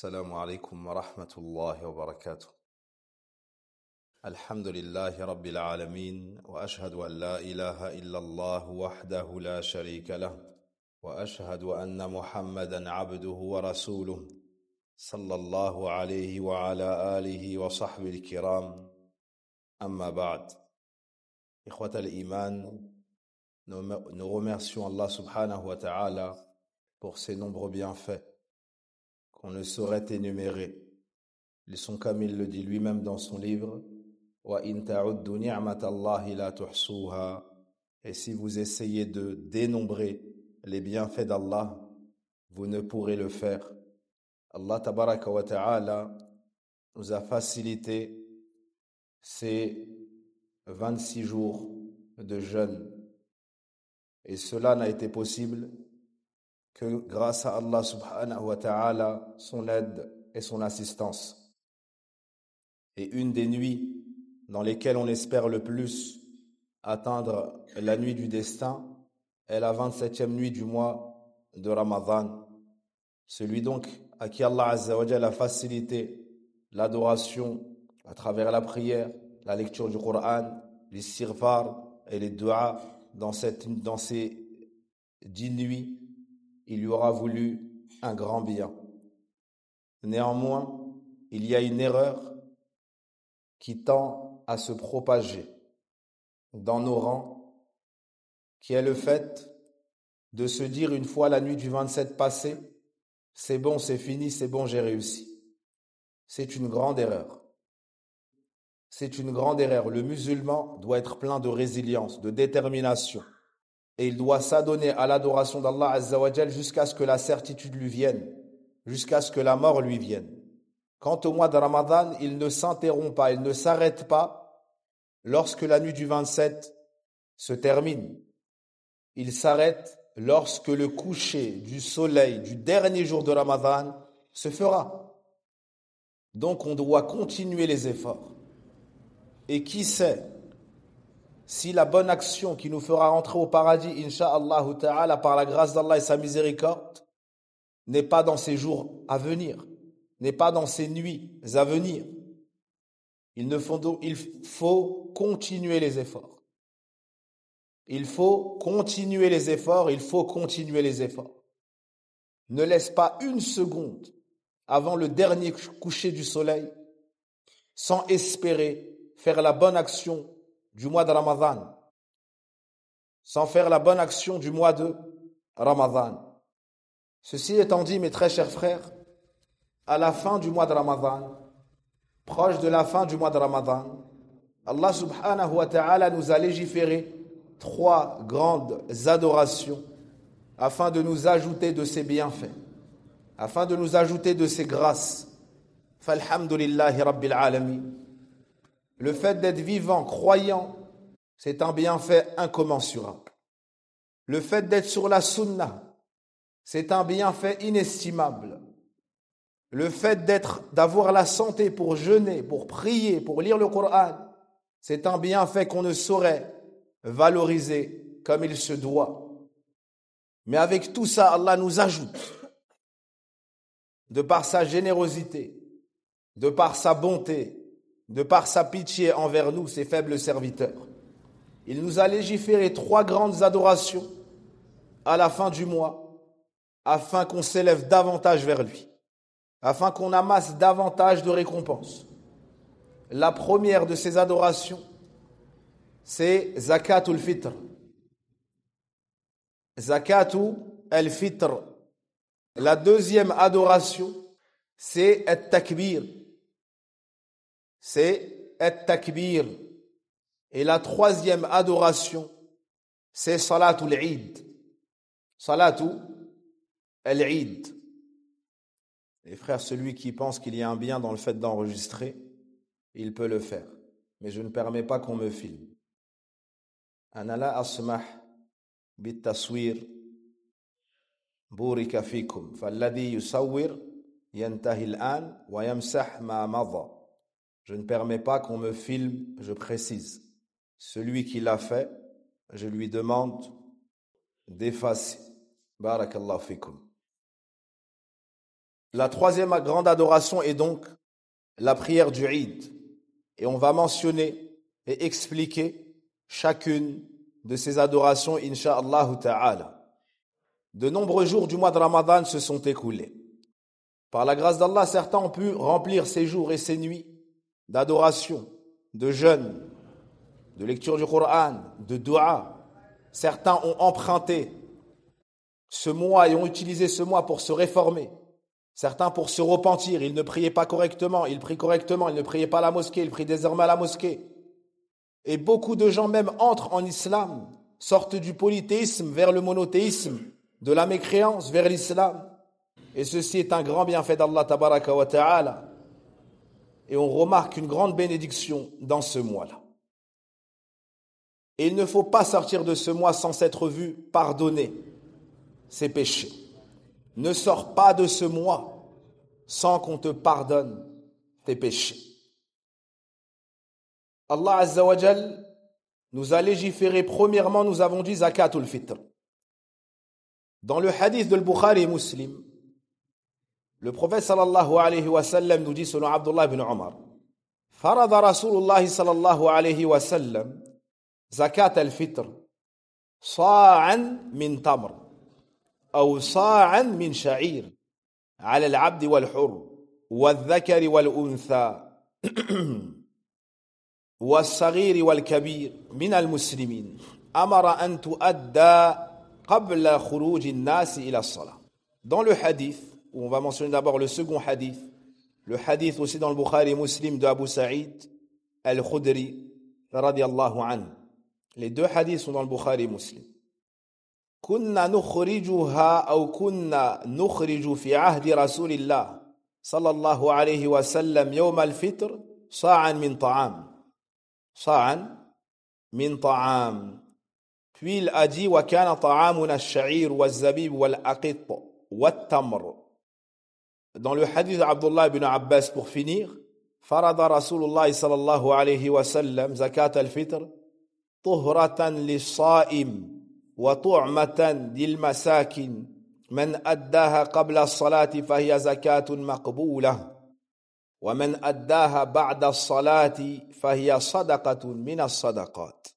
السلام عليكم ورحمة الله وبركاته. الحمد لله رب العالمين وأشهد أن لا إله إلا الله وحده لا شريك له وأشهد أن محمدا عبده ورسوله صلى الله عليه وعلى آله وصحبه الكرام. أما بعد. إخوة الإيمان, nous remercions Allah subhanahu wa ta'ala pour ses nombreux bienfaits qu'on ne saurait énumérer. Ils sont comme il le dit lui-même dans son livre, وَإِن تَعُدُّوا نِعْمَةَ اللَّهِ لَا تُحْصُوهَا. Et si vous essayez de dénombrer les bienfaits d'Allah, vous ne pourrez le faire. Allah tabaraka wa ta'ala nous a facilité ces 26 jours de jeûne. Et cela n'a été possible que grâce à Allah subhanahu wa ta'ala, son aide et son assistance. Et une des nuits dans lesquelles on espère le plus atteindre la nuit du destin est la 27e nuit du mois de Ramadan. Celui donc à qui Allah azza wa jalla a facilité l'adoration à travers la prière, la lecture du Coran, l'istighfar et les du'as dans ces 10 nuits, il lui aura voulu un grand bien. Néanmoins, il y a une erreur qui tend à se propager dans nos rangs, qui est le fait de se dire une fois la nuit du 27 passée, c'est bon, c'est fini, c'est bon, j'ai réussi. C'est une grande erreur. C'est une grande erreur. Le musulman doit être plein de résilience, de détermination. Et il doit s'adonner à l'adoration d'Allah Azza wa Jal jusqu'à ce que la certitude lui vienne, jusqu'à ce que la mort lui vienne. Quant au mois de Ramadan, il ne s'interrompt pas, il ne s'arrête pas lorsque la nuit du 27 se termine. Il s'arrête lorsque le coucher du soleil du dernier jour de Ramadan se fera. Donc on doit continuer les efforts. Et qui sait si la bonne action qui nous fera rentrer au paradis, incha'Allah ta'ala, par la grâce d'Allah et sa miséricorde, n'est pas dans ces jours à venir, n'est pas dans ces nuits à venir. Il faut continuer les efforts. Il faut continuer les efforts, il faut continuer les efforts. Ne laisse pas une seconde avant le dernier coucher du soleil sans espérer faire la bonne action du mois de Ramadan, sans faire la bonne action du mois de Ramadan. Ceci étant dit, mes très chers frères, à la fin du mois de Ramadan, proche de la fin du mois de Ramadan, Allah subhanahu wa ta'ala nous a légiféré 3 grandes adorations afin de nous ajouter de ses bienfaits, afin de nous ajouter de ses grâces. Falhamdulillahi rabbil alamin. Le fait d'être vivant, croyant, c'est un bienfait incommensurable. Le fait d'être sur la sunna, c'est un bienfait inestimable. Le fait d'avoir la santé pour jeûner, pour prier, pour lire le Coran, c'est un bienfait qu'on ne saurait valoriser comme il se doit. Mais avec tout ça, Allah nous ajoute, de par sa générosité, de par sa bonté, de par sa pitié envers nous, ses faibles serviteurs. Il nous a légiféré 3 grandes adorations à la fin du mois, afin qu'on s'élève davantage vers lui, afin qu'on amasse davantage de récompenses. La première de ces adorations, c'est Zakatul Fitr. Zakatul Fitr. La deuxième adoration, c'est At-Takbir. C'est At-Takbir. Et la troisième adoration, c'est Salatul Eid. Salatul Eid. Les frères, celui qui pense qu'il y a un bien dans le fait d'enregistrer, il peut le faire. Mais je ne permets pas qu'on me filme. Ana la asmah bit-taswir burika fikum. Falladhi yusawwir yantahi al-an wa yamsah ma madha. Je ne permets pas qu'on me filme, je précise. Celui qui l'a fait, je lui demande d'effacer. Barakallahu fikum. La troisième grande adoration est donc la prière du Eid. Et on va mentionner et expliquer chacune de ces adorations, incha'Allah ta'ala. De nombreux jours du mois de Ramadan se sont écoulés. Par la grâce d'Allah, certains ont pu remplir ces jours et ces nuits d'adoration, de jeûne, de lecture du Coran, de dua. Certains ont emprunté ce mois et ont utilisé ce mois pour se réformer. Certains pour se repentir, ils ne priaient pas correctement, ils prient correctement, ils ne priaient pas à la mosquée, ils prient désormais à la mosquée. Et beaucoup de gens même entrent en islam, sortent du polythéisme vers le monothéisme, de la mécréance vers l'islam. Et ceci est un grand bienfait d'Allah tabaraka wa ta'ala. Et on remarque une grande bénédiction dans ce mois-là. Et il ne faut pas sortir de ce mois sans s'être vu pardonner ses péchés. Ne sors pas de ce mois sans qu'on te pardonne tes péchés. Allah Azza wa Jal nous a légiféré, premièrement, nous avons dit zakatul fitr. Dans le hadith de Bukhari et Muslim, le prophète sallallahu alayhi wa sallam nous dit selon Abdullah ibn Umar, farada Rasulullah sallallahu alayhi wa sallam zakat al-fitr sa'an min tamr أو صاعا من شعير على العبد والحر والذكر والأنثى والصغير والكبير من المسلمين أمر أن تؤدى قبل خروج الناس إلى الصلاة. Dans le hadith, où on va mentionner d'abord le second hadith, le hadith aussi dans le Bukhari et Muslim de Abu Sa'id al-Khudri radiyallahu anhu. Les deux hadiths sont dans le Bukhari et Muslim. كنا نخرجها أو كنا نخرج في عهد رسول الله صلى الله عليه وسلم يوم الفطر صاعا من طعام صاعا من طعام. Puis il a dit وكان طعامنا الشعير والزبيب والأقط والتمر. Dans le hadith d'Abdullah ibn Abbas pour finir, فرض رسول الله صلى الله عليه وسلم زكاة الفطر طهرة للصائم وطعمة للمساكين من أداها قبل الصلاة فهي زكاة مقبولة ومن أداها بعد الصلاة فهي صدقة من الصدقات.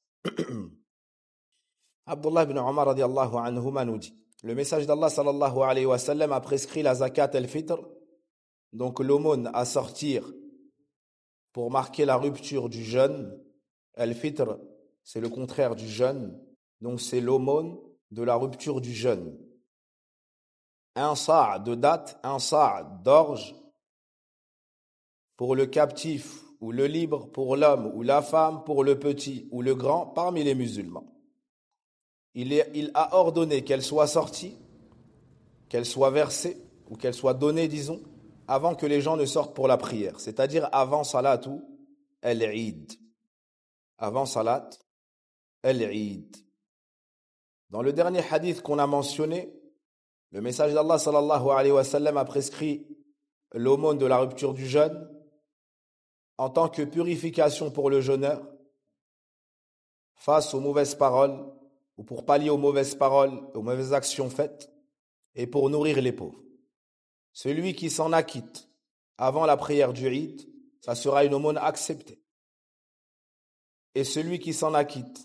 Abdullah ibn Umar radiallahu anhuma nous dit, le message d'Allah sallallahu alayhi wa sallam a prescrit la zakat al-fitr, donc l'aumône à sortir pour marquer la rupture du jeûne. Al-fitr, c'est le contraire du jeûne. Donc c'est l'aumône de la rupture du jeûne. Un sa' de date, un sa' d'orge pour le captif ou le libre, pour l'homme ou la femme, pour le petit ou le grand parmi les musulmans. Il a ordonné qu'elle soit sortie, qu'elle soit versée ou qu'elle soit donnée, disons, avant que les gens ne sortent pour la prière, c'est-à-dire avant salatu al-Eid. Avant salat al-Eid. Dans le dernier hadith qu'on a mentionné, le message d'Allah sallallahu alayhi wa sallam a prescrit l'aumône de la rupture du jeûne en tant que purification pour le jeûneur face aux mauvaises paroles ou pour pallier aux mauvaises paroles, aux mauvaises actions faites et pour nourrir les pauvres. Celui qui s'en acquitte avant la prière du Eid, ça sera une aumône acceptée. Et celui qui s'en acquitte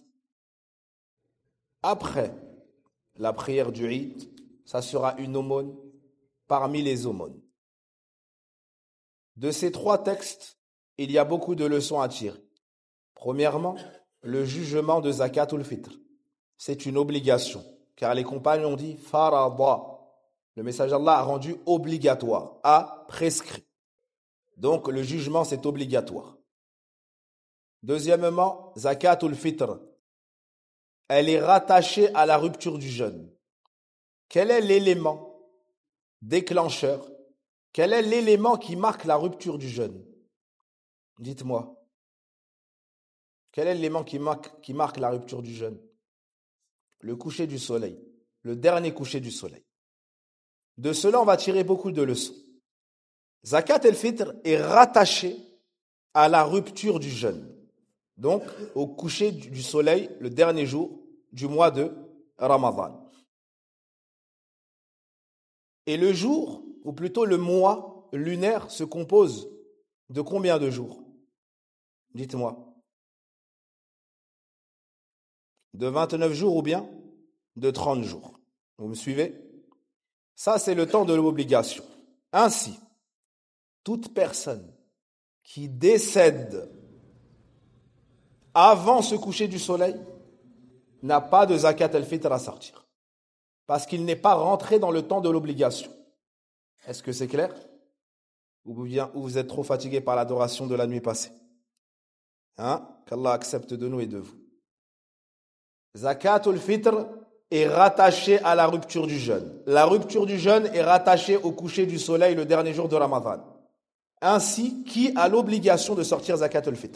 après la prière du Eid, ça sera une aumône parmi les aumônes. De ces trois textes, il y a beaucoup de leçons à tirer. Premièrement, le jugement de zakatul fitr. C'est une obligation, car les compagnons ont dit farada. Le message d'Allah a rendu obligatoire, a prescrit. Donc le jugement c'est obligatoire. Deuxièmement, zakatul fitr. Elle est rattachée à la rupture du jeûne. Quel est l'élément déclencheur? Quel est l'élément qui marque la rupture du jeûne? Dites-moi. Quel est l'élément qui marque la rupture du jeûne? Le coucher du soleil, le dernier coucher du soleil. De cela, on va tirer beaucoup de leçons. Zakat el-Fitr est rattachée à la rupture du jeûne. Donc, au coucher du soleil, le dernier jour du mois de Ramadan. Et le jour ou plutôt le mois lunaire, se compose de combien de jours? Dites-moi. De 29 jours ou bien de 30 jours? Vous me suivez? Ça, c'est le temps de l'obligation. Ainsi, toute personne qui décède avant ce coucher du soleil n'a pas de zakat al-fitr à sortir. Parce qu'il n'est pas rentré dans le temps de l'obligation. Est-ce que c'est clair? Ou bien vous êtes trop fatigué par l'adoration de la nuit passée? Qu'Allah accepte de nous et de vous. Zakat al-fitr est rattaché à la rupture du jeûne. La rupture du jeûne est rattachée au coucher du soleil le dernier jour de Ramadan. Ainsi, qui a l'obligation de sortir zakat al-fitr?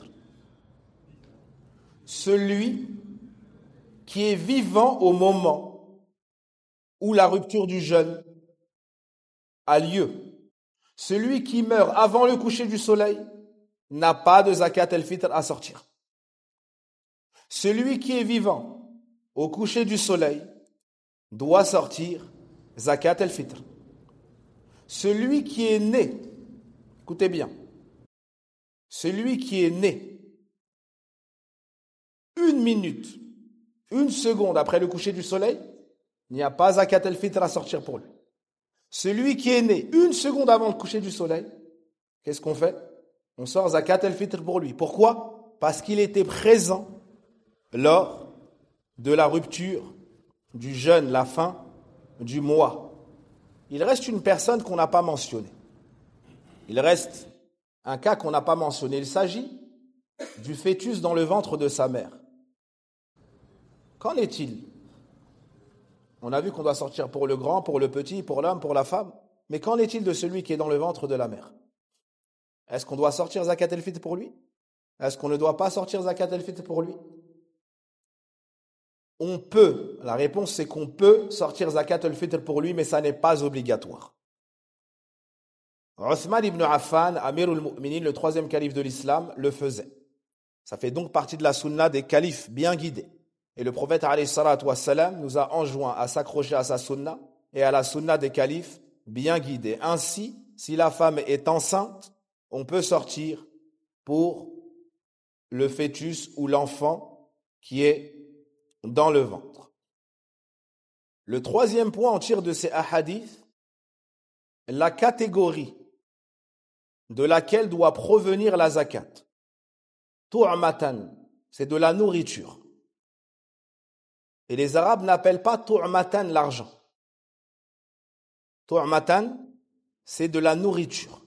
Celui qui est vivant au moment où la rupture du jeûne a lieu. Celui qui meurt avant le coucher du soleil n'a pas de zakat al-fitr à sortir. Celui qui est vivant au coucher du soleil doit sortir zakat al-fitr. Celui qui est né, écoutez bien, celui qui est né 1 minute, 1 seconde après le coucher du soleil, il n'y a pas zakat al-fitr à sortir pour lui. Celui qui est né 1 seconde avant le coucher du soleil, qu'est-ce qu'on fait? On sort zakat al-fitr pour lui. Pourquoi? Parce qu'il était présent lors de la rupture du jeûne, la fin du mois. Il reste une personne qu'on n'a pas mentionnée. Il reste un cas qu'on n'a pas mentionné. Il s'agit du fœtus dans le ventre de sa mère. Qu'en est-il? On a vu qu'on doit sortir pour le grand, pour le petit, pour l'homme, pour la femme. Mais qu'en est-il de celui qui est dans le ventre de la mère? Est-ce qu'on doit sortir zakat al-fitr pour lui? Est-ce qu'on ne doit pas sortir zakat al-fitr pour lui? On peut. La réponse, c'est qu'on peut sortir zakat al-fitr pour lui, mais ça n'est pas obligatoire. Uthman ibn Affan, Amir al-Mu'minin, le 3e calife de l'islam, le faisait. Ça fait donc partie de la sunna des califes bien guidés. Et le prophète alayhi salatu wassalam nous a enjoint à s'accrocher à sa sunna et à la sunna des califes bien guidés. Ainsi, si la femme est enceinte, on peut sortir pour le fœtus ou l'enfant qui est dans le ventre. Le 3e point, on tire de ces hadiths la catégorie de laquelle doit provenir la zakat. Tu'matan, c'est de la nourriture. Et les Arabes n'appellent pas tu'matan l'argent. Tu'matan, c'est de la nourriture.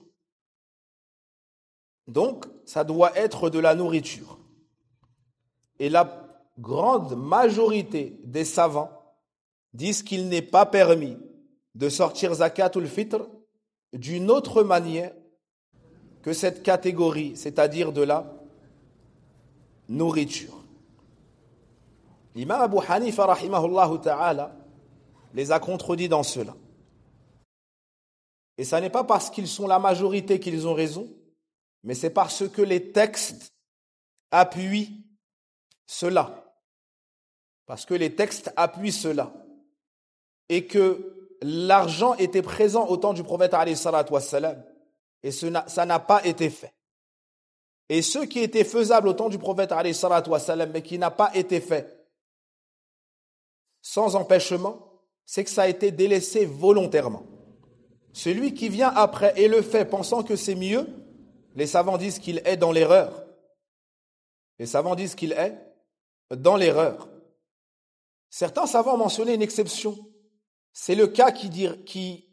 Donc, ça doit être de la nourriture. Et la grande majorité des savants disent qu'il n'est pas permis de sortir zakatul fitr d'une autre manière que cette catégorie, c'est-à-dire de la nourriture. L'imam Abu Hanifa rahimahullah ta'ala les a contredits dans cela. Et ça n'est pas parce qu'ils sont la majorité qu'ils ont raison, mais c'est parce que les textes appuient cela. Parce que les textes appuient cela. Et que l'argent était présent au temps du prophète alayhi salatu wassalam. Et ça n'a pas été fait. Et ce qui était faisable au temps du prophète alayhi salatu wassalam, mais qui n'a pas été fait sans empêchement, c'est que ça a été délaissé volontairement. Celui qui vient après et le fait pensant que c'est mieux, les savants disent qu'il est dans l'erreur. Les savants disent qu'il est dans l'erreur. Certains savants ont mentionné une exception. C'est le cas qui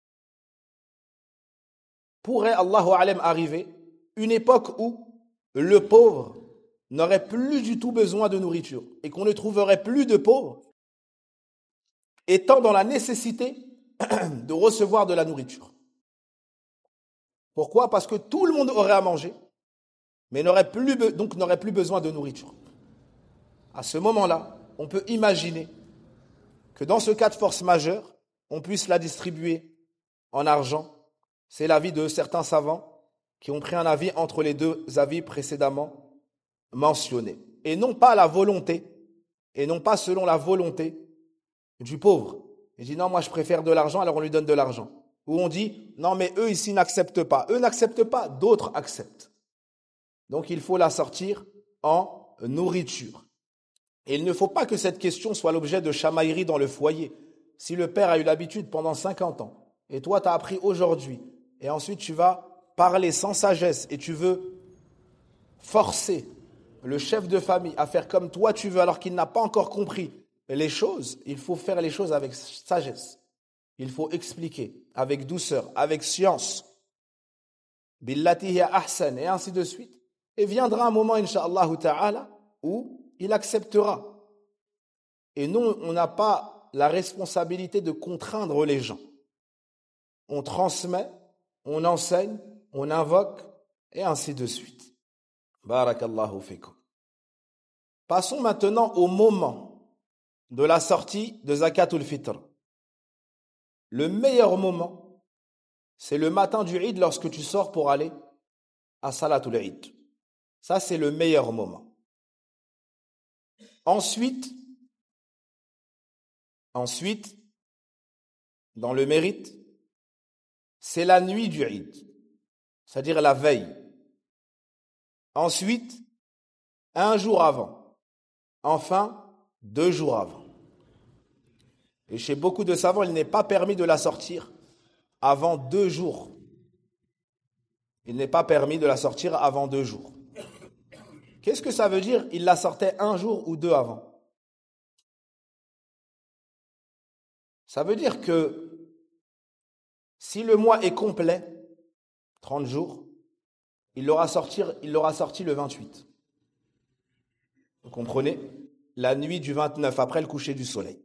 pourrait, Allahu a'lam, arriver, une époque où le pauvre n'aurait plus du tout besoin de nourriture et qu'on ne trouverait plus de pauvres étant dans la nécessité de recevoir de la nourriture. Pourquoi? Parce que tout le monde aurait à manger, mais n'aurait plus besoin de nourriture. À ce moment-là, on peut imaginer que dans ce cas de force majeure, on puisse la distribuer en argent. C'est l'avis de certains savants qui ont pris un avis entre les deux avis précédemment mentionnés. Et non pas la volonté, et non pas selon la volonté du pauvre. Il dit non, moi je préfère de l'argent, alors on lui donne de l'argent. où on dit, non mais eux ici n'acceptent pas. Eux n'acceptent pas, d'autres acceptent. Donc il faut la sortir en nourriture. Et il ne faut pas que cette question soit l'objet de chamailleries dans le foyer. Si le père a eu l'habitude pendant 50 ans, et toi tu as appris aujourd'hui, et ensuite tu vas parler sans sagesse, et tu veux forcer le chef de famille à faire comme toi tu veux, alors qu'il n'a pas encore compris les choses, il faut faire les choses avec sagesse. Il faut expliquer avec douceur, avec science. Billati hiya ahsan, et ainsi de suite. Et viendra un moment, incha'Allah ta'ala, où il acceptera. Et nous, on n'a pas la responsabilité de contraindre les gens. On transmet, on enseigne, on invoque, et ainsi de suite. Barakallahu fikum. Passons maintenant au moment de la sortie de Zakatul Fitr. Le meilleur moment, c'est le matin du Eid lorsque tu sors pour aller à Salatul Eid. Ça, c'est le meilleur moment. Ensuite, dans le mérite, c'est la nuit du Eid, c'est-à-dire la veille. Ensuite, un jour avant. Enfin, 2 jours avant. Et chez beaucoup de savants, il n'est pas permis de la sortir avant 2 jours. Il n'est pas permis de la sortir avant 2 jours. Qu'est-ce que ça veut dire? Il la sortait 1 jour ou 2 avant. Ça veut dire que si le mois est complet, 30 jours, il l'aura sorti le 28. Vous comprenez? La nuit du 29 après le coucher du soleil.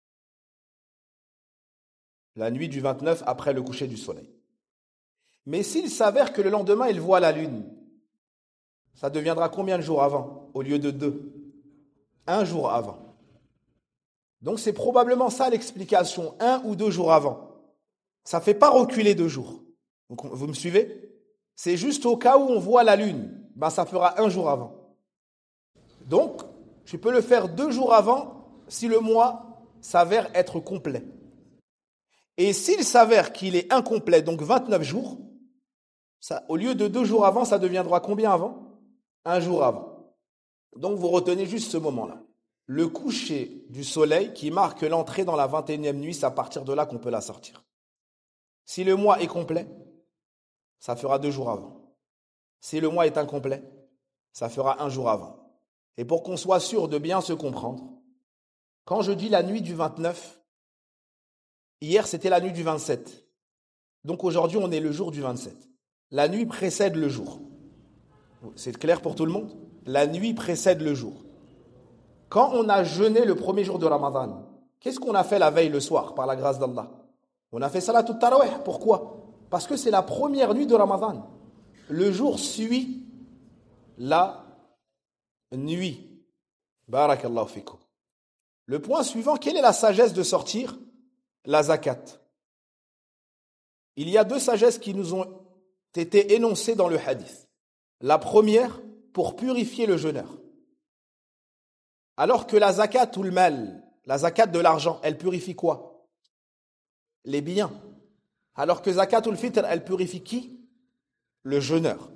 La nuit du 29 après le coucher du soleil. Mais s'il s'avère que le lendemain, il voit la lune, ça deviendra combien de jours avant au lieu de 2? 1 jour avant. Donc c'est probablement ça l'explication, 1 ou 2 jours avant. Ça ne fait pas reculer 2 jours. Vous me suivez? C'est juste au cas où on voit la lune, ça fera 1 jour avant. Donc, tu peux le faire 2 jours avant si le mois s'avère être complet. Et s'il s'avère qu'il est incomplet, donc 29 jours, ça, au lieu de 2 jours avant, ça deviendra combien avant? 1 jour avant. Donc vous retenez juste ce moment-là. Le coucher du soleil qui marque l'entrée dans la 21e nuit, c'est à partir de là qu'on peut la sortir. Si le mois est complet, ça fera 2 jours avant. Si le mois est incomplet, ça fera 1 jour avant. Et pour qu'on soit sûr de bien se comprendre, quand je dis la nuit du 29, hier c'était la nuit du 27. Donc aujourd'hui on est le jour du 27. La nuit précède le jour. C'est clair pour tout le monde? La nuit précède le jour. Quand on a jeûné le premier jour de Ramadan, qu'est-ce qu'on a fait la veille le soir par la grâce d'Allah? On a fait Salatul Tarawih. Pourquoi? Parce que c'est la première nuit de Ramadan. Le jour suit la nuit. Barakallahu fikum. Le point suivant, quelle est la sagesse de sortir la zakat? Il y a 2 sagesses qui nous ont été énoncées dans le hadith. La première, pour purifier le jeûneur. Alors que la zakat ou le mal, la zakat de l'argent, elle purifie quoi? Les biens. Alors que zakat ou le fitr, elle purifie qui? Le jeûneur.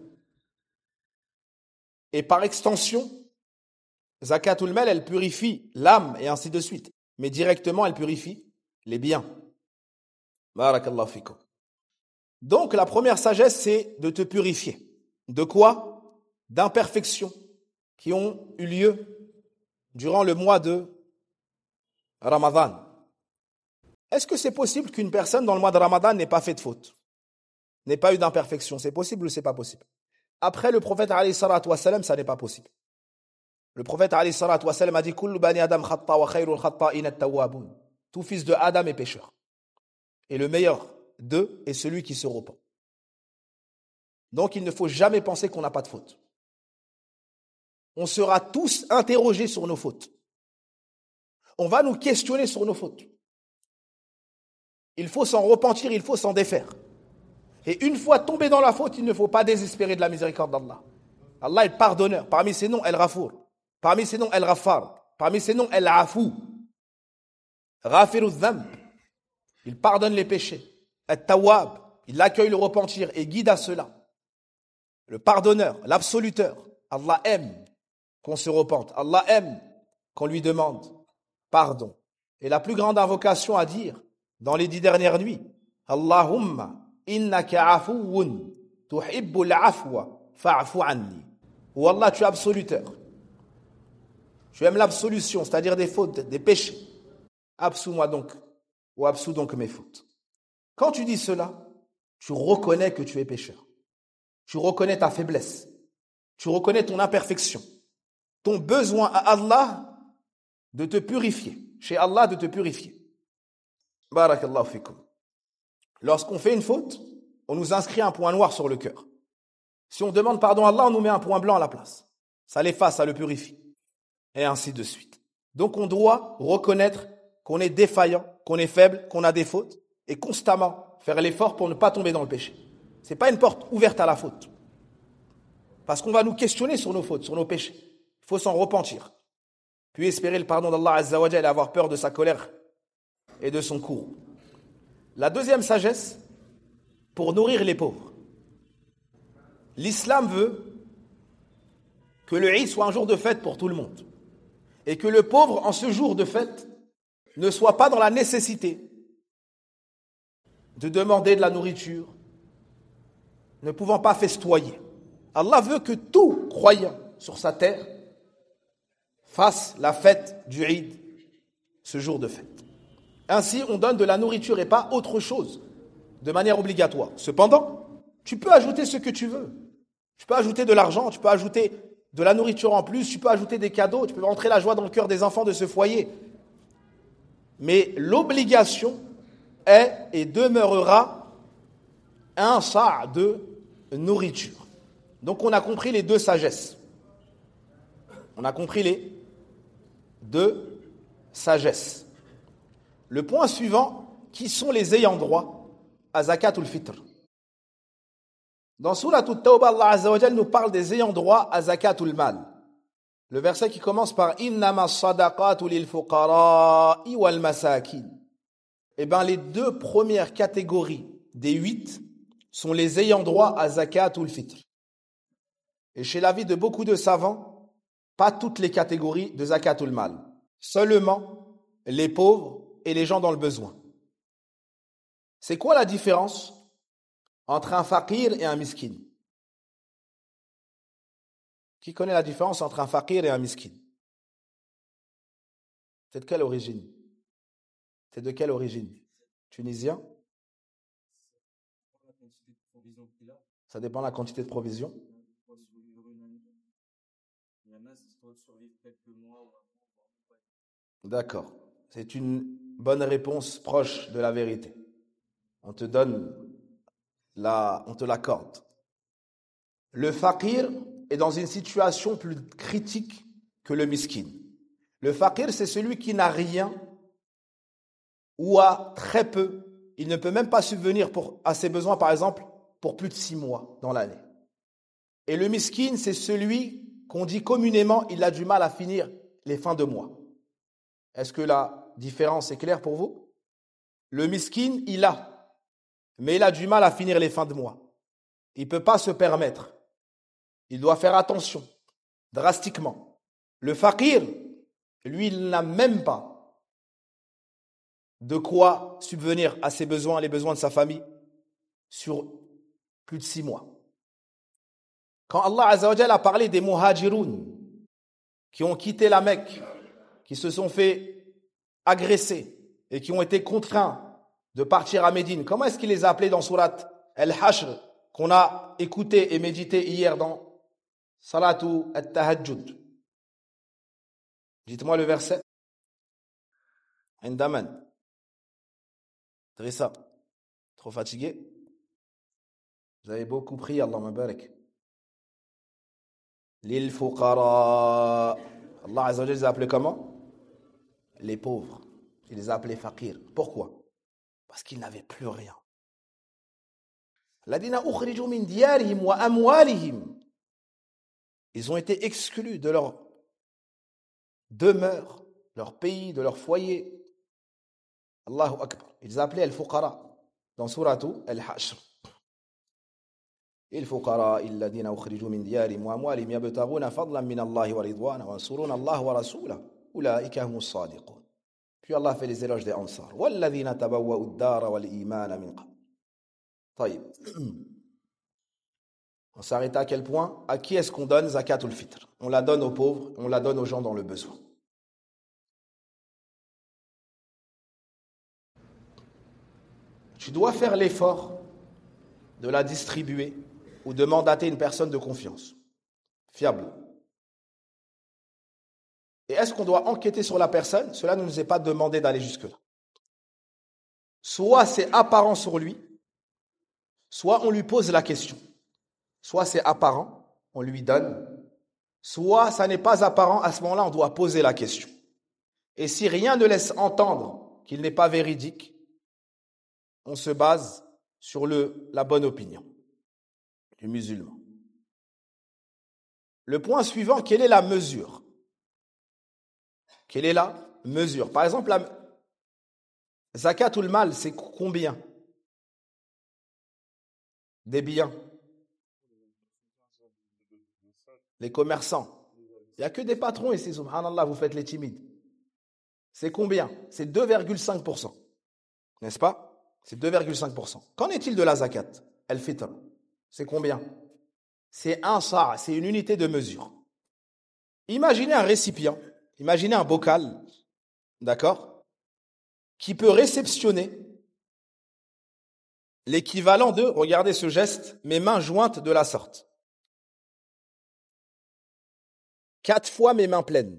Et par extension, zakat ou le mal, elle purifie l'âme et ainsi de suite. Mais directement, elle purifie les biens. Barakallahu fikum. Donc, la première sagesse, c'est de te purifier. De quoi? D'imperfections qui ont eu lieu durant le mois de Ramadan. Est-ce que c'est possible qu'une personne dans le mois de Ramadan n'ait pas fait de faute, n'ait pas eu d'imperfection? C'est possible ou c'est pas possible? Après le prophète alayhi salatu wa salam, ça n'est pas possible. Le prophète alayhi salatu wa salam a dit Kullu bani Adam khatta wa khayrul khatta'in at-tawwabun. Tout fils de Adam est pécheur. Et le meilleur d'eux est celui qui se repent. Donc il ne faut jamais penser qu'on n'a pas de faute. On sera tous interrogés sur nos fautes. On va nous questionner sur nos fautes. Il faut s'en repentir, il faut s'en défaire. Et une fois tombé dans la faute, il ne faut pas désespérer de la miséricorde d'Allah. Allah est pardonneur. Parmi ses noms, El-Ghafour. Parmi ses noms, El-Ghaffar. Parmi ses noms, El-Afou. Ghafiru Dhamb. Il pardonne les péchés. At-Tawwab, il accueille le repentir et guide à cela. Le pardonneur, l'absoluteur. Allah aime qu'on se repente. Allah aime qu'on lui demande pardon. Et la plus grande invocation à dire dans les 10 dernières nuits, Allahumma innaka afuwun tuhibbul afwa fa'fu anni. Ou Allah, tu es absoluteur. Tu aimes l'absolution, c'est-à-dire des fautes, des péchés. Absous-moi donc, ou absous donc mes fautes. Quand tu dis cela, tu reconnais que tu es pécheur. Tu reconnais ta faiblesse. Tu reconnais ton imperfection. Ton besoin à Allah de te purifier. Chez Allah de te purifier. Barakallahu fikum. Lorsqu'on fait une faute, on nous inscrit un point noir sur le cœur. Si on demande pardon à Allah, on nous met un point blanc à la place. Ça l'efface, ça le purifie. Et ainsi de suite. Donc on doit reconnaître qu'on est défaillant, qu'on est faible, qu'on a des fautes, et constamment faire l'effort pour ne pas tomber dans le péché. Ce n'est pas une porte ouverte à la faute. Parce qu'on va nous questionner sur nos fautes, sur nos péchés. Il faut s'en repentir. Puis espérer le pardon d'Allah Azza wa Jalla et avoir peur de sa colère et de son courroux. La deuxième sagesse, pour nourrir les pauvres. L'islam veut que le Eid soit un jour de fête pour tout le monde. Et que le pauvre, en ce jour de fête, ne soit pas dans la nécessité de demander de la nourriture, ne pouvant pas festoyer. Allah veut que tout croyant sur sa terre fasse la fête du Eid, ce jour de fête. Ainsi, on donne de la nourriture et pas autre chose, de manière obligatoire. Cependant, tu peux ajouter ce que tu veux. Tu peux ajouter de l'argent, tu peux ajouter de la nourriture en plus, tu peux ajouter des cadeaux, tu peux rentrer la joie dans le cœur des enfants de ce foyer. Mais l'obligation est et demeurera un sa' de nourriture. Donc on a compris les deux sagesses. On a compris les deux sagesses. Le point suivant, qui sont les ayants droit à Zakatul Fitr? Dans Surat At-Tawbah, Allah Azza wa Jalla nous parle des ayants droit à Zakatul Mal. Le verset qui commence par Innama sadaqatu lil fuqara'i wal masakin. Eh bien, les deux premières catégories des 8 sont les ayants droit à Zakatul Fitr. Et chez l'avis de beaucoup de savants, pas toutes les catégories de Zakatul Mal. Seulement les pauvres et les gens dans le besoin. C'est quoi la différence entre un faqir et un miskin? Qui connaît la différence entre un faqir et un miskin? C'est de quelle origine? C'est de quelle origine? Tunisien? Ça dépend de la quantité de provision. D'accord. C'est une bonne réponse proche de la vérité. On te l'accorde. Le faqir est dans une situation plus critique que le miskin. Le faqir, c'est celui qui n'a rien ou a très peu. Il ne peut même pas subvenir à ses besoins, par exemple, pour plus de 6 mois dans l'année. Et le miskin, c'est celui qu'on dit communément, il a du mal à finir les fins de mois. Est-ce que la différence est claire pour vous? Le miskin, mais il a du mal à finir les fins de mois. Il ne peut pas se permettre. Il doit faire attention, drastiquement. Le faqir, lui, il n'a même pas de quoi subvenir à ses besoins, les besoins de sa famille, sur plus de 6 mois. Quand Allah Azza wa Jalla a parlé des muhajiroun, qui ont quitté la Mecque, qui se sont fait agresser et qui ont été contraints de partir à Médine, comment est-ce qu'il les a appelés dans Surat Al-Hashr, qu'on a écouté et médité hier dans Salatu At-Tahajjud? Dites-moi le verset. Indaman. Drissa. Trop fatigué? Vous avez beaucoup prié, Allah mabarak. Lil fuqara. Allah Azza wa Jalla les a appelés comment? Les pauvres. Il les a appelés faqirs. Pourquoi? Parce qu'ils n'avaient plus rien. Ladina ukhriju min diyarihim wa amwalihim. Ils ont été exclus de leur demeure, leur pays, de leur foyer. Allahu Akbar. Ils appelaient al-fuqara. dans Sourate Al-Hashr. الفقراء الذين أخرجوا من ديارهم وأموالهم يبتغون فضلا من الله ورضوانا وينصرون الله ورسوله أولئك هم الصادقون. Puis Allah fait les éloges des Ansar. والذين تبوأوا الدار والإيمان من قبل. طيب. On s'arrête à quel point? À qui est-ce qu'on donne zakatul fitr? On la donne aux pauvres, on la donne aux gens dans le besoin. Tu dois faire l'effort de la distribuer ou de mandater une personne de confiance, fiable. Et est-ce qu'on doit enquêter sur la personne? Cela ne nous est pas demandé d'aller jusque-là. Soit c'est apparent sur lui, soit on lui pose la question. Soit c'est apparent, on lui donne, soit ça n'est pas apparent, à ce moment-là, on doit poser la question. Et si rien ne laisse entendre qu'il n'est pas véridique, on se base sur la bonne opinion du musulman. Le point suivant, quelle est la mesure? Quelle est la mesure? Par exemple, la zakatul mal, c'est combien? Des biens. Les commerçants. Il n'y a que des patrons ici, subhanallah, vous faites les timides. C'est combien? C'est 2,5%. N'est-ce pas? C'est 2,5%. Qu'en est-il de la zakat? Al-fitr. C'est combien? C'est un sa', c'est une unité de mesure. Imaginez un récipient, imaginez un bocal, d'accord, qui peut réceptionner l'équivalent de, regardez ce geste, mes mains jointes de la sorte. 4 fois mes mains pleines.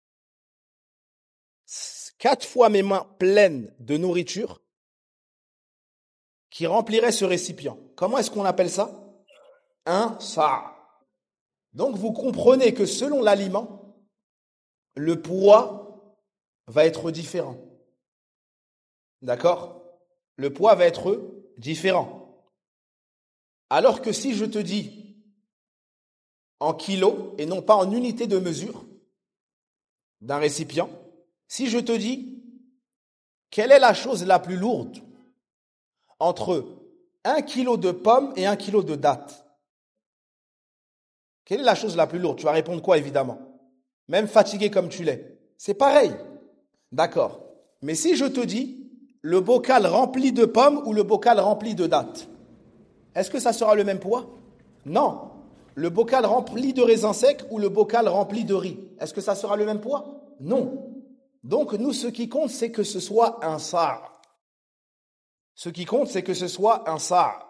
4 fois mes mains pleines de nourriture qui remplirait ce récipient. Comment est-ce qu'on appelle ça? Un sa'. Donc vous comprenez que selon l'aliment, le poids va être différent. D'accord? Le poids va être différent. Alors que si je te dis en kilos et non pas en unité de mesure d'un récipient, si je te dis quelle est la chose la plus lourde entre 1 kilo de pommes et 1 kilo de dattes? Quelle est la chose la plus lourde? Tu vas répondre quoi, évidemment? Même fatigué comme tu l'es. C'est pareil. D'accord. Mais si je te dis le bocal rempli de pommes ou le bocal rempli de dattes, est-ce que ça sera le même poids? Non. Le bocal rempli de raisins secs ou le bocal rempli de riz, est-ce que ça sera le même poids? Non. Donc nous, ce qui compte, c'est que ce soit un sa'. Ce qui compte, c'est que ce soit un sa'.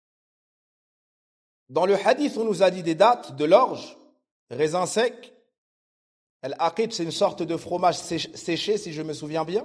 Dans le hadith, on nous a dit des dattes, de l'orge, raisins secs. Al-aqid, c'est une sorte de fromage séché, si je me souviens bien.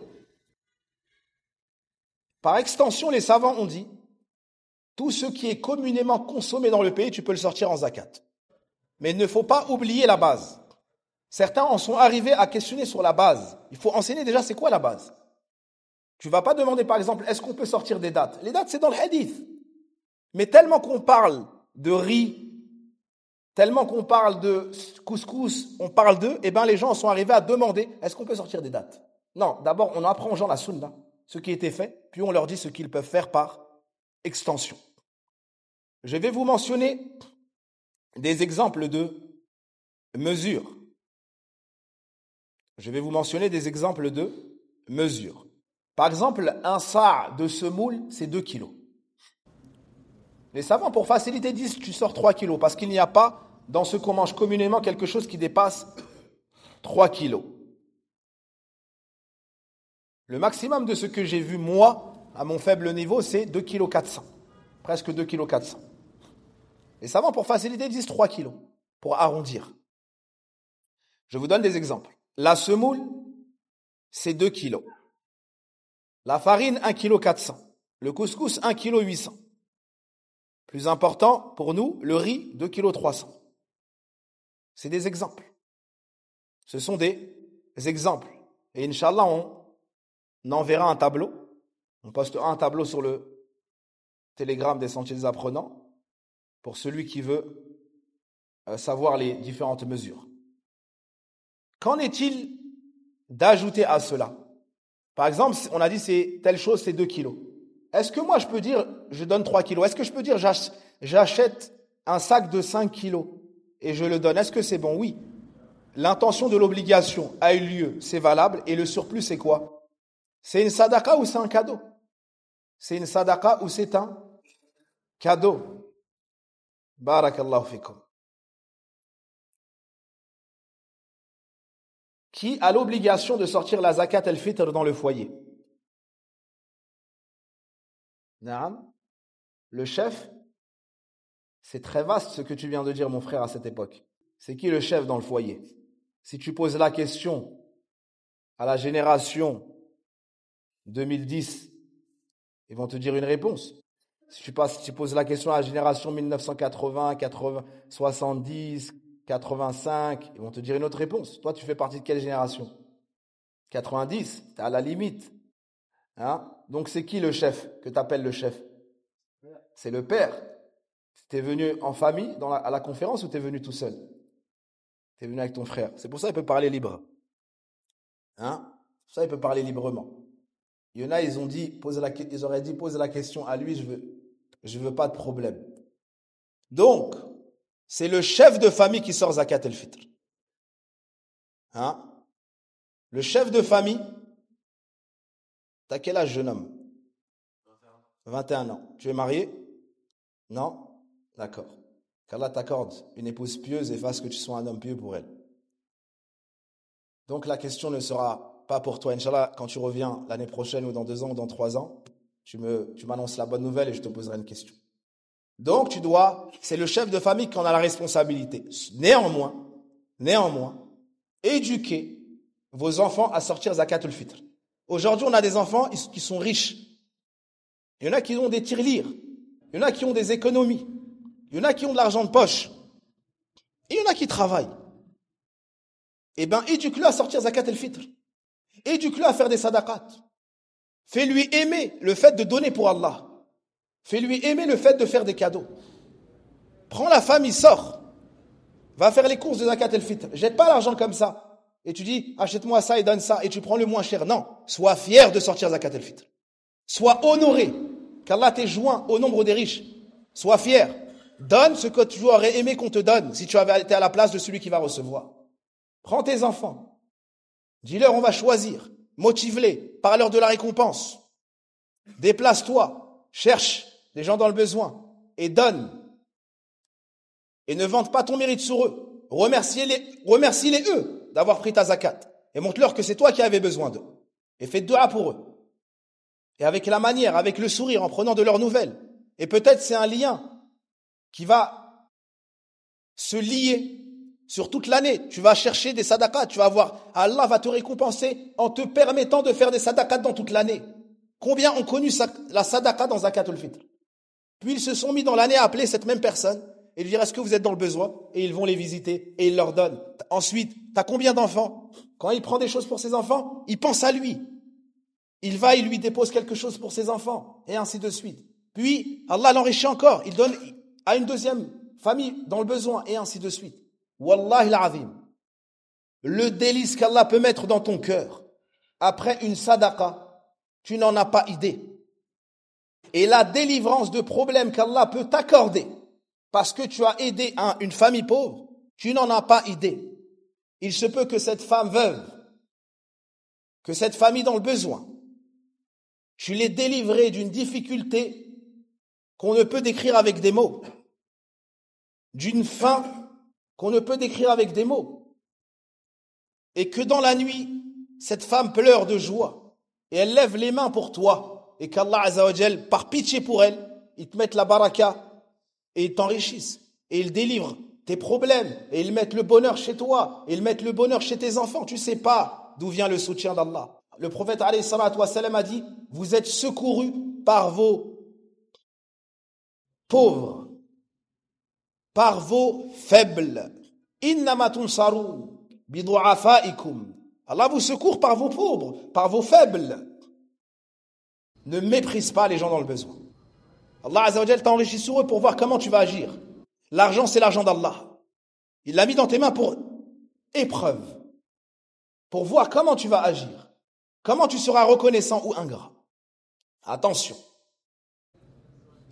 Par extension, les savants ont dit, tout ce qui est communément consommé dans le pays, tu peux le sortir en zakat. Mais il ne faut pas oublier la base. Certains en sont arrivés à questionner sur la base. Il faut enseigner déjà c'est quoi la base. Tu ne vas pas demander par exemple, est-ce qu'on peut sortir des dattes? Les dattes, c'est dans le hadith. Mais tellement qu'on parle de riz, tellement qu'on parle de couscous, on parle d'eux, eh bien les gens sont arrivés à demander, est-ce qu'on peut sortir des dattes? Non, d'abord on apprend aux gens la sunna, ce qui était fait, puis on leur dit ce qu'ils peuvent faire par extension. Je vais vous mentionner des exemples de mesures. Je vais vous mentionner des exemples de mesures. Par exemple, un sa' de semoule, c'est 2 kilos. Les savants, pour faciliter, disent tu sors 3 kilos, parce qu'il n'y a pas, dans ce qu'on mange communément, quelque chose qui dépasse 3 kilos. Le maximum de ce que j'ai vu, moi, à mon faible niveau, c'est 2,4 kg. Presque 2,4 kg. Les savants, pour faciliter, disent 3 kilos, pour arrondir. Je vous donne des exemples. La semoule, c'est 2 kilos. La farine, 1,4 kg. Le couscous, 1,8 kg. Plus important pour nous, le riz, 2,3 kg. C'est des exemples. Ce sont des exemples. Et Inch'Allah, on enverra un tableau. On postera un tableau sur le Telegram des Sentiers des Apprenants pour celui qui veut savoir les différentes mesures. Qu'en est-il d'ajouter à cela? Par exemple, on a dit c'est telle chose, c'est 2 kilos. Est-ce que moi je peux dire, je donne 3 kilos? Est-ce que je peux dire, j'achète un sac de 5 kilos et je le donne? Est-ce que c'est bon? Oui. L'intention de l'obligation a eu lieu, c'est valable. Et le surplus, c'est quoi? C'est une sadaqa ou c'est un cadeau? C'est une sadaqa ou c'est un cadeau? Barakallahu fikum. Qui a l'obligation de sortir la zakat al-fitr dans le foyer? Naam. Le chef? C'est très vaste ce que tu viens de dire, mon frère, à cette époque. C'est qui le chef dans le foyer? Si tu poses la question à la génération 2010, ils vont te dire une réponse. Si tu poses la question à la génération 1980, 80, 70, 85, ils vont te dire une autre réponse. Toi, tu fais partie de quelle génération? 90, t'es à la limite. Hein? Donc, c'est qui le chef que tu appelles le chef? C'est le père. T'es venu en famille à la conférence ou t'es venu tout seul? T'es venu avec ton frère. C'est pour ça qu'il peut parler libre. Hein? C'est pour ça qu'il peut parler librement. Il y en a, ils auraient dit, pose la question à lui, je veux pas de problème. Donc, c'est le chef de famille qui sort zakat al-fitr. Hein? Le chef de famille, t'as quel âge, jeune homme? 21 ans. Tu es marié? Non? D'accord. Qu'Allah t'accorde une épouse pieuse et fasse que tu sois un homme pieux pour elle. Donc la question ne sera pas pour toi. Inch'Allah, quand tu reviens l'année prochaine ou dans 2 ans ou dans 3 ans, tu m'annonces la bonne nouvelle et je te poserai une question. Donc c'est le chef de famille qui en a la responsabilité. Néanmoins, éduquez vos enfants à sortir zakat al-fitr. Aujourd'hui, on a des enfants qui sont riches. Il y en a qui ont des tirelires. Il y en a qui ont des économies. Il y en a qui ont de l'argent de poche. Et il y en a qui travaillent. Eh bien, éduque-le à sortir zakat al-fitr. Éduque-le à faire des sadaqat. Fais-lui aimer le fait de donner pour Allah. Fais-lui aimer le fait de faire des cadeaux. Prends la famille, sors. Va faire les courses de zakat al-fitr. Jette pas l'argent comme ça. Et tu dis, achète-moi ça et donne ça. Et tu prends le moins cher. Non. Sois fier de sortir zakat al-fitr. Sois honoré qu'Allah t'ait joint au nombre des riches. Sois fier. Donne ce que tu aurais aimé qu'on te donne si tu avais été à la place de celui qui va recevoir. Prends tes enfants. Dis-leur, on va choisir. Motive-les. Parle-leur de la récompense. Déplace-toi. Cherche des gens dans le besoin. Et donne. Et ne vante pas ton mérite sur eux. Remercie-les eux d'avoir pris ta zakat. Et montre-leur que c'est toi qui avais besoin d'eux. Et fais dua pour eux. Et avec la manière, avec le sourire, en prenant de leurs nouvelles. Et peut-être c'est un lien qui va se lier sur toute l'année. Tu vas chercher des sadaqats, tu vas voir, Allah va te récompenser en te permettant de faire des sadaqats dans toute l'année. Combien ont connu la sadaqa dans zakat al-fitr? Puis ils se sont mis dans l'année à appeler cette même personne et lui dire, est-ce que vous êtes dans le besoin? Et ils vont les visiter et ils leur donnent. Ensuite, tu as combien d'enfants? Quand il prend des choses pour ses enfants, il pense à lui. Il va, il lui dépose quelque chose pour ses enfants et ainsi de suite. Puis, Allah l'enrichit encore. Il donne à une deuxième famille dans le besoin et ainsi de suite. Wallahi l'azim. Le délice qu'Allah peut mettre dans ton cœur après une sadaqa, tu n'en as pas idée. Et la délivrance de problèmes qu'Allah peut t'accorder parce que tu as aidé une famille pauvre, tu n'en as pas idée. Il se peut que cette femme veuve, que cette famille dans le besoin, tu l'aies délivrée d'une difficulté qu'on ne peut décrire avec des mots, d'une faim qu'on ne peut décrire avec des mots, et que dans la nuit, cette femme pleure de joie, et elle lève les mains pour toi, et qu'Allah Azza wa Jal, par pitié pour elle, il te mette la baraka, et il t'enrichisse, et il délivre tes problèmes, et il mette le bonheur chez toi, et il mette le bonheur chez tes enfants. Tu sais pas d'où vient le soutien d'Allah. Le prophète alayhi salatu wa salam a dit, vous êtes secourus par vos pauvres, par vos faibles. Innama tunsaru bidu'afaikum. Allah vous secourt par vos pauvres, par vos faibles. Ne méprise pas les gens dans le besoin. Allah Azza wa Jal t'enrichit sur eux pour voir comment tu vas agir. L'argent, c'est l'argent d'Allah. Il l'a mis dans tes mains pour épreuve, pour voir comment tu vas agir, comment tu seras reconnaissant ou ingrat. Attention,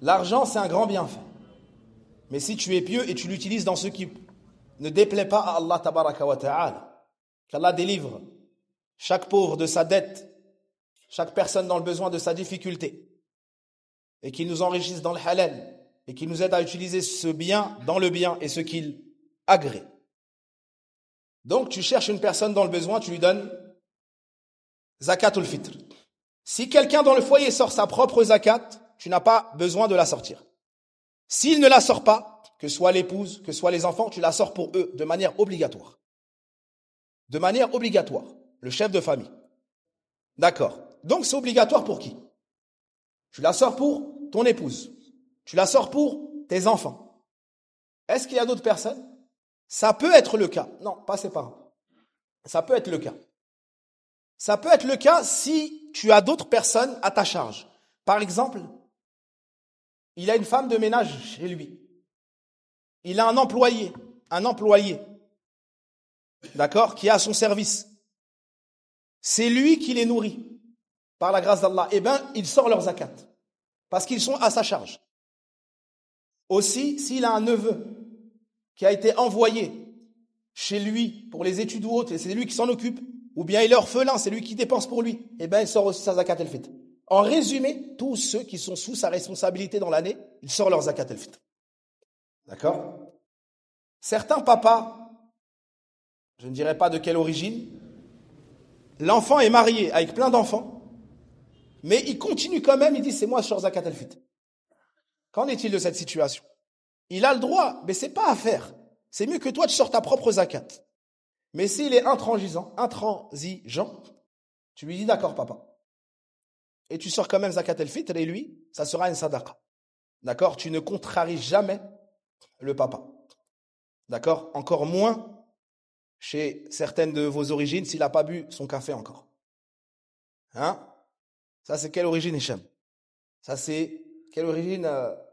L'argent, c'est un grand bienfait. Mais si tu es pieux et tu l'utilises dans ce qui ne déplaît pas à Allah tabaraka wa ta'ala, qu'Allah délivre chaque pauvre de sa dette, chaque personne dans le besoin de sa difficulté, et qu'il nous enrichisse dans le halal, et qu'il nous aide à utiliser ce bien dans le bien et ce qu'il agrée. Donc tu cherches une personne dans le besoin, tu lui donnes zakatul fitr. Si quelqu'un dans le foyer sort sa propre zakat, tu n'as pas besoin de la sortir. S'il ne la sort pas, que soit l'épouse, que soit les enfants, tu la sors pour eux de manière obligatoire. De manière obligatoire, le chef de famille. D'accord. Donc c'est obligatoire pour qui? Tu la sors pour ton épouse. Tu la sors pour tes enfants. Est-ce qu'il y a d'autres personnes? Ça peut être le cas. Non, pas ses parents. Ça peut être le cas. Ça peut être le cas si tu as d'autres personnes à ta charge. Par exemple, il a une femme de ménage chez lui. Il a un employé, d'accord, qui est à son service. C'est lui qui les nourrit, par la grâce d'Allah. Eh bien, il sort leur zakat, parce qu'ils sont à sa charge. Aussi, s'il a un neveu qui a été envoyé chez lui pour les études ou autres, et c'est lui qui s'en occupe, ou bien il est orphelin, c'est lui qui dépense pour lui, eh bien, il sort aussi sa zakat el-fitr. En résumé, tous ceux qui sont sous sa responsabilité dans l'année, ils sortent leur zakat el-fitr. D'accord? Certains papas, je ne dirais pas de quelle origine, l'enfant est marié avec plein d'enfants, mais il continue quand même, il dit c'est moi je sors zakat el-fitr. Qu'en est-il de cette situation? Il a le droit, mais c'est pas à faire. C'est mieux que toi tu sors ta propre zakat. Mais s'il est intransigeant, tu lui dis d'accord papa. Et tu sors quand même zakat el-fitr et lui, ça sera une sadaqa. D'accord? Tu ne contraries jamais le papa. D'accord? Encore moins chez certaines de vos origines s'il n'a pas bu son café encore. Hein? Ça c'est quelle origine, Hicham? Ça c'est quelle origine,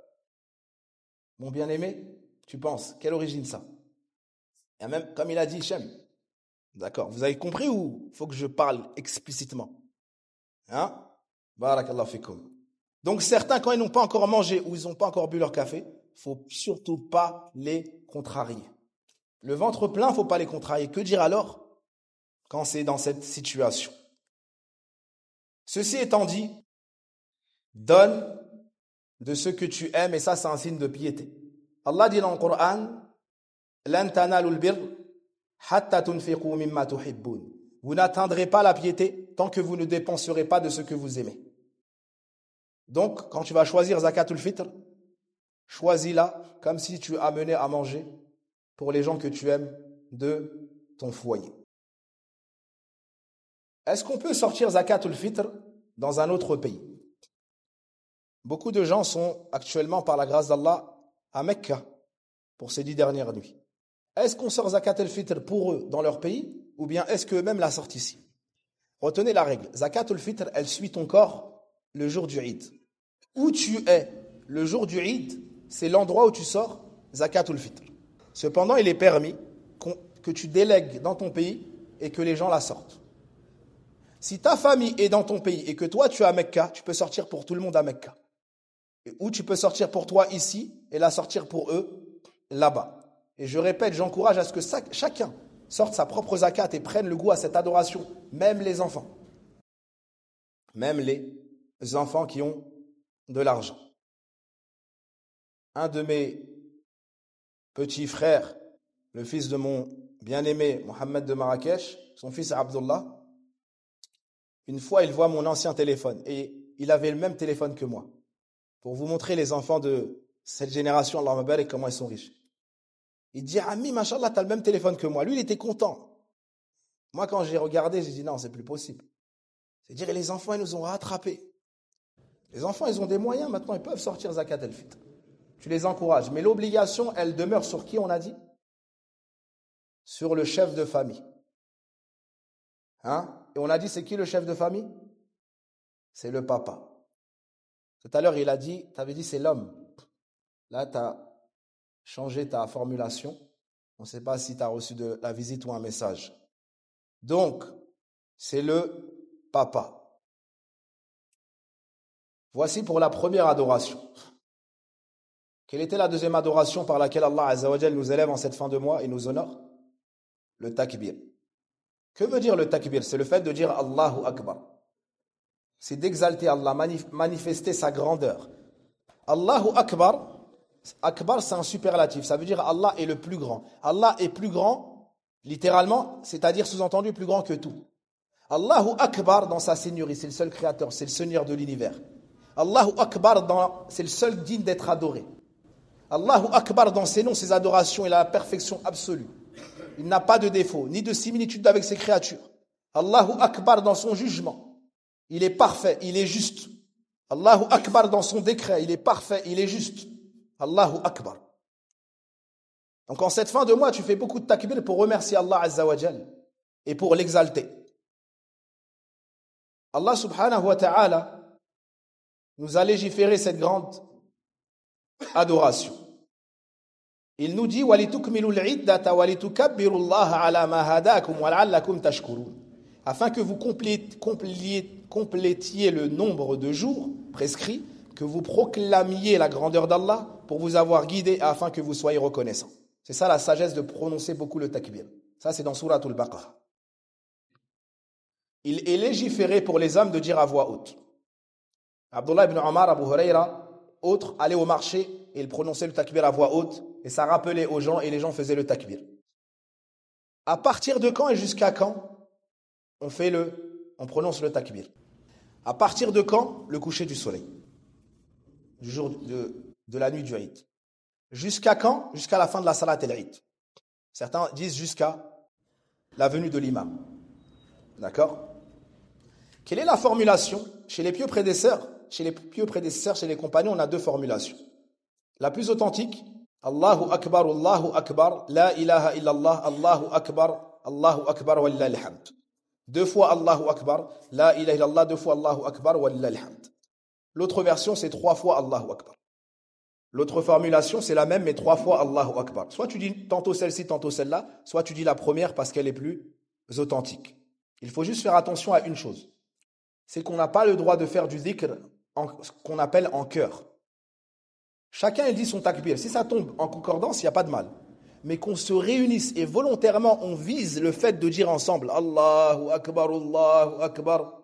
mon bien-aimé? Tu penses? Quelle origine ça? Et même, comme il a dit Hicham. D'accord? Vous avez compris ou faut que je parle explicitement? Hein? Barakallahu fikum. Donc certains, quand ils n'ont pas encore mangé ou ils n'ont pas encore bu leur café, faut surtout pas les contrarier. Le ventre plein, faut pas les contrarier. Que dire alors quand c'est dans cette situation? Ceci étant dit, donne de ce que tu aimes et ça c'est un signe de piété. Allah dit dans le Coran, Lan tanalul birr hatta tunfiqu mimma tuhibbun. Vous n'atteindrez pas la piété tant que vous ne dépenserez pas de ce que vous aimez. Donc, quand tu vas choisir zakatul fitr, choisis-la comme si tu amenais à manger pour les gens que tu aimes de ton foyer. Est-ce qu'on peut sortir zakatul fitr dans un autre pays? Beaucoup de gens sont actuellement, par la grâce d'Allah, à Mecca pour ces 10 dernières nuits. Est-ce qu'on sort zakatul fitr pour eux dans leur pays ou bien est-ce qu'eux-mêmes la sortent ici? Retenez la règle. Zakatul fitr, elle suit ton corps le jour du Eid. Où tu es le jour du Eid, c'est l'endroit où tu sors zakatul fitr. Cependant, il est permis que tu délègues dans ton pays et que les gens la sortent. Si ta famille est dans ton pays et que toi tu es à Mecca, tu peux sortir pour tout le monde à Mecca. Ou tu peux sortir pour toi ici et la sortir pour eux là-bas. Et je répète, j'encourage à ce que chacun sorte sa propre zakat et prenne le goût à cette adoration, même les enfants. Même les enfants qui ont de l'argent. Un de mes petits frères, le fils de mon bien-aimé Mohamed de Marrakech, son fils Abdullah, une fois il voit mon ancien téléphone et il avait le même téléphone que moi. Pour vous montrer les enfants de cette génération, Allah m'abarak, comment ils sont riches. Il dit, Ami, machallah, t'as le même téléphone que moi. Lui, il était content. Moi, quand j'ai regardé, j'ai dit, non, c'est plus possible. C'est-à-dire, les enfants, ils nous ont rattrapés. Les enfants, ils ont des moyens, maintenant, ils peuvent sortir zakat el-fitr. Tu les encourages. Mais l'obligation, elle demeure sur qui, on a dit? Sur le chef de famille. Hein? Et on a dit, c'est qui le chef de famille? C'est le papa. Tout à l'heure, il a dit, tu avais dit, c'est l'homme. Là, tu as changé ta formulation. On ne sait pas si tu as reçu de la visite ou un message. Donc, c'est le papa. Voici pour la première adoration. Quelle était la deuxième adoration par laquelle Allah Azza wa Jal nous élève en cette fin de mois et nous honore? Le takbir. Que veut dire le takbir? C'est le fait de dire Allahu Akbar. C'est d'exalter Allah, manifester sa grandeur. Allahu Akbar, Akbar c'est un superlatif, ça veut dire Allah est le plus grand. Allah est plus grand, littéralement, c'est-à-dire sous-entendu plus grand que tout. Allahu Akbar dans sa seigneurie, c'est le seul créateur, c'est le seigneur de l'univers. Allahu Akbar, c'est le seul digne d'être adoré. Allahu Akbar dans ses noms, ses adorations, il a la perfection absolue. Il n'a pas de défaut, ni de similitude avec ses créatures. Allahu Akbar dans son jugement, il est parfait, il est juste. Allahu Akbar dans son décret, il est parfait, il est juste. Allahu Akbar. Donc en cette fin de mois, tu fais beaucoup de takbir pour remercier Allah Azza wa Jal et pour l'exalter. Allah subhanahu wa ta'ala nous a légiféré cette grande adoration. Il nous dit وَلِتُكْمِلُوا الْعِدَّةَ وَلِتُكَبِّرُوا اللَّهَ عَلَى مَا هَدَاكُمْ وَلَعَلَّكُمْ تَشْكُرُونَ. Afin que vous complétiez le nombre de jours prescrits, que vous proclamiez la grandeur d'Allah pour vous avoir guidé afin que vous soyez reconnaissants. C'est ça la sagesse de prononcer beaucoup le takbir. Ça c'est dans Surat al-Baqarah. Il est légiféré pour les hommes de dire à voix haute. Abdullah ibn Omar, Abu Huraira, autres allaient au marché et ils prononçaient le takbir à voix haute et ça rappelait aux gens et les gens faisaient le takbir. À partir de quand et jusqu'à quand on prononce le takbir? À partir de quand? Le coucher du soleil, du jour de la nuit du Eid. Jusqu'à quand? Jusqu'à la fin de la salat el-Eid. Certains disent jusqu'à la venue de l'imam. D'accord? Quelle est la formulation? Chez les pieux prédécesseurs, chez les compagnons, on a deux formulations. La plus authentique, Allahu Akbar, la ilaha illallah, Allahu Akbar, walillahi alhamd. Deux fois Allahu Akbar, la ilaha illallah, deux fois Allahu Akbar, walillahi alhamd. L'autre version, c'est trois fois Allahu Akbar. L'autre formulation, c'est la même, mais trois fois Allahu Akbar. Soit tu dis tantôt celle-ci, tantôt celle-là, soit tu dis la première parce qu'elle est plus authentique. Il faut juste faire attention à une chose. C'est qu'on n'a pas le droit de faire du dhikr qu'on appelle en chœur. Chacun il dit son takbir. Si ça tombe en concordance, il n'y a pas de mal. Mais qu'on se réunisse et volontairement on vise le fait de dire ensemble Allahu Akbar, Allahu Akbar,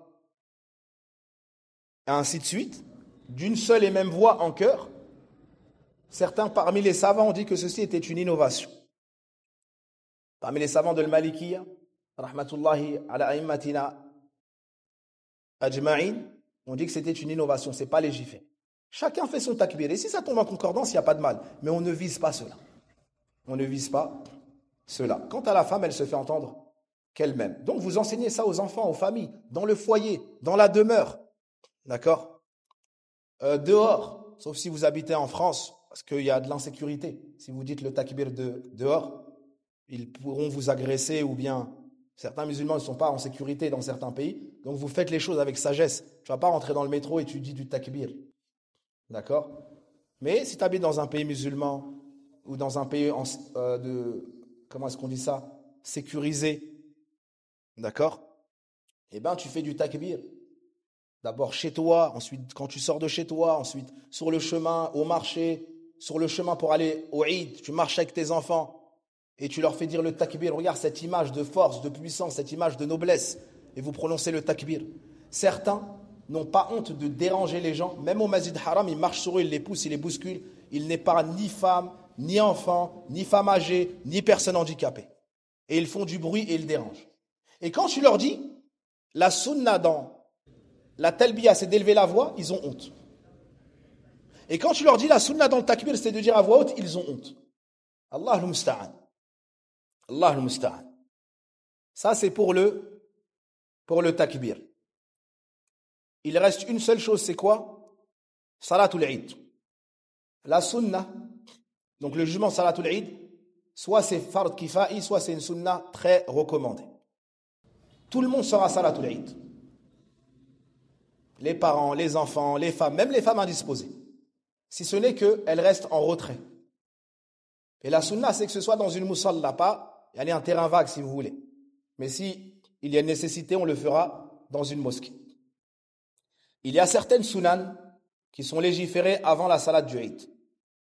et ainsi de suite, d'une seule et même voix en chœur. Certains parmi les savants ont dit que ceci était une innovation. Parmi les savants de l'Malikiyya, rahmatullahi ala a'immatina ajma'in, on dit que c'était une innovation, c'est pas légiféré. Chacun fait son takbir. Et si ça tombe en concordance, il n'y a pas de mal. Mais on ne vise pas cela. On ne vise pas cela. Quant à la femme, elle se fait entendre qu'elle-même. Donc vous enseignez ça aux enfants, aux familles, dans le foyer, dans la demeure. D'accord? Dehors, sauf si vous habitez en France, parce qu'il y a de l'insécurité. Si vous dites le takbir dehors, ils pourront vous agresser ou bien certains musulmans ne sont pas en sécurité dans certains pays. Donc vous faites les choses avec sagesse. Tu ne vas pas rentrer dans le métro et tu dis du takbir. D'accord? Mais si tu habites dans un pays musulman ou dans un pays comment est-ce qu'on dit ça? Sécurisé. D'accord? Eh bien, tu fais du takbir. D'abord chez toi, ensuite quand tu sors de chez toi, ensuite sur le chemin, au marché, sur le chemin pour aller au Eid, tu marches avec tes enfants et tu leur fais dire le takbir. Regarde cette image de force, de puissance, cette image de noblesse et vous prononcez le takbir. Certains n'ont pas honte de déranger les gens. Même au Masjid Haram, ils marchent sur eux, ils les poussent, ils les bousculent. Ils n'épargnent ni femmes, ni enfants, ni femmes âgées, ni personnes handicapées. Et ils font du bruit et ils dérangent. Et quand tu leur dis, la sunna dans la talbiya, c'est d'élever la voix, ils ont honte. Et quand tu leur dis, la sunna dans le takbir, c'est de dire à voix haute, ils ont honte. Allahul musta'an. Allahul musta'an. Ça, c'est pour le takbir. Il reste une seule chose, c'est quoi? Salatul Eid. La sunna, donc le jugement Salatul Eid, soit c'est fard kifa'i, soit c'est une sunna très recommandée. Tout le monde sera Salatul Eid. Les parents, les enfants, les femmes, même les femmes indisposées. Si ce n'est qu'elles restent en retrait. Et la sunna, c'est que ce soit dans une musalla, pas, il y a un terrain vague si vous voulez. Mais si il y a une nécessité, on le fera dans une mosquée. Il y a certaines sunan qui sont légiférées avant la salat du Eid.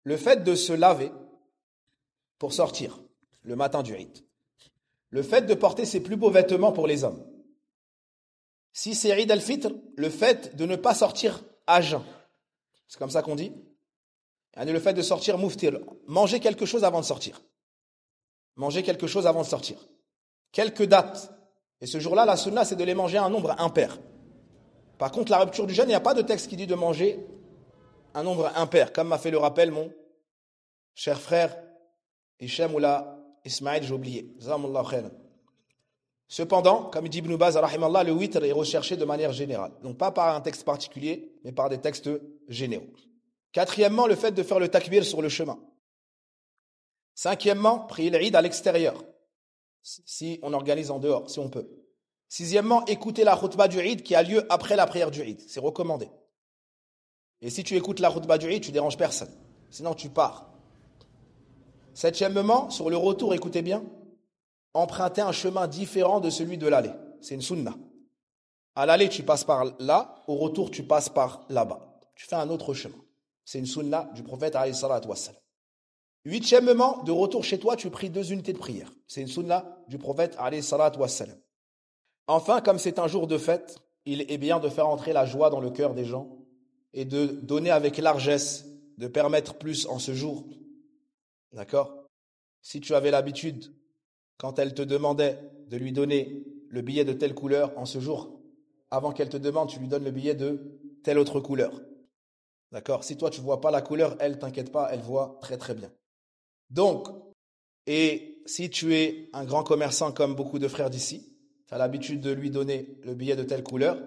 le fait de se laver pour sortir le matin du Eid, le fait de porter ses plus beaux vêtements pour les hommes. Si c'est Eid al-Fitr, le fait de ne pas sortir à jeun, c'est comme ça qu'on dit, le fait de sortir muftir, manger quelque chose avant de sortir. Manger quelque chose avant de sortir. Quelques dates. Et ce jour-là, la sunna, c'est de les manger à un nombre impair. Par contre, la rupture du jeûne, il n'y a pas de texte qui dit de manger un nombre impair, comme m'a fait le rappel mon cher frère Hichem ou la Ismaël, j'ai oublié. Cependant, comme dit Ibn Baz, rahimallah, le witr est recherché de manière générale. Donc pas par un texte particulier, mais par des textes généraux. Quatrièmement, le fait de faire le takbir sur le chemin. Cinquièmement, prier l'Eid à l'extérieur, si on organise en dehors, si on peut. Sixièmement, écouter la khutbah du Eid qui a lieu après la prière du Eid. C'est recommandé. Et si tu écoutes la khutbah du Eid, tu déranges personne. Sinon, tu pars. Septièmement, sur le retour, écoutez bien, emprunter un chemin différent de celui de l'aller. C'est une sunna. À l'aller, tu passes par là. Au retour, tu passes par là-bas. Tu fais un autre chemin. C'est une sunna du prophète alayhi salatu wassalam. Huitièmement, de retour chez toi, tu pries 2 unités de prière. C'est une sunna du prophète alayhi salatu wassalam. Enfin, comme c'est un jour de fête, il est bien de faire entrer la joie dans le cœur des gens et de donner avec largesse, de permettre plus en ce jour. D'accord? Si tu avais l'habitude, quand elle te demandait de lui donner le billet de telle couleur, en ce jour, avant qu'elle te demande, tu lui donnes le billet de telle autre couleur. D'accord? Si toi tu ne vois pas la couleur, elle, t'inquiète pas, elle voit très très bien. Donc, et si tu es un grand commerçant comme beaucoup de frères d'ici, tu as l'habitude de lui donner le billet de telle couleur,